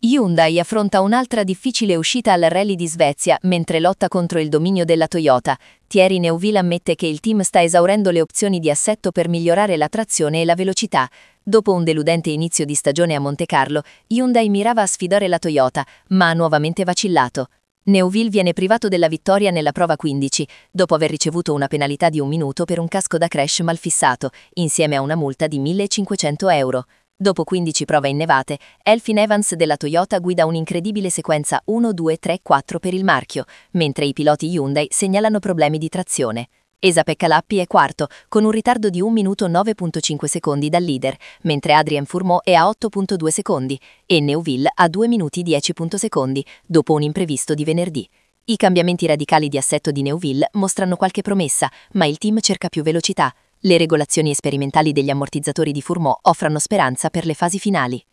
Hyundai affronta un'altra difficile uscita al Rally di Svezia mentre lotta contro il dominio della Toyota. Thierry Neuville ammette che il team sta esaurendo le opzioni di assetto per migliorare la trazione e la velocità. Dopo un deludente inizio di stagione a Montecarlo, Hyundai mirava a sfidare la Toyota, ma ha nuovamente vacillato. Neuville viene privato della vittoria nella prova 15, dopo aver ricevuto una penalità di 1 minuto per un casco da crash mal fissato, insieme a una multa di 1.500 euro. Dopo 15 prove innevate, Elfyn Evans della Toyota guida un'incredibile sequenza 1-2-3-4 per il marchio, mentre i piloti Hyundai segnalano problemi di trazione. Esa-Pekka Lappi è quarto, con un ritardo di 1 minuto 9.5 secondi dal leader, mentre Adrien Fourmaux è a 8.2 secondi e Neuville a 2 minuti 10 secondi, dopo un imprevisto di venerdì. I cambiamenti radicali di assetto di Neuville mostrano qualche promessa, ma il team cerca più velocità. Le regolazioni sperimentali degli ammortizzatori di Fourmaux offrono speranza per le fasi finali.